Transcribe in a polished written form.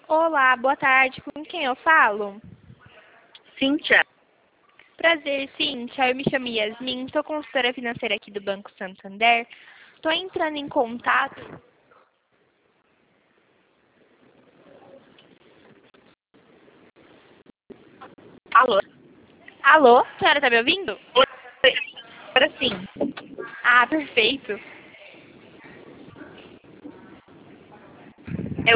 Olá, boa tarde. Com quem eu falo? Cíntia. Prazer, Cíntia. Eu me chamo Yasmin, sou consultora financeira aqui do Banco Santander. Estou entrando em contato. Alô? Alô? A senhora está me ouvindo? Oi. Agora sim. Ah, perfeito.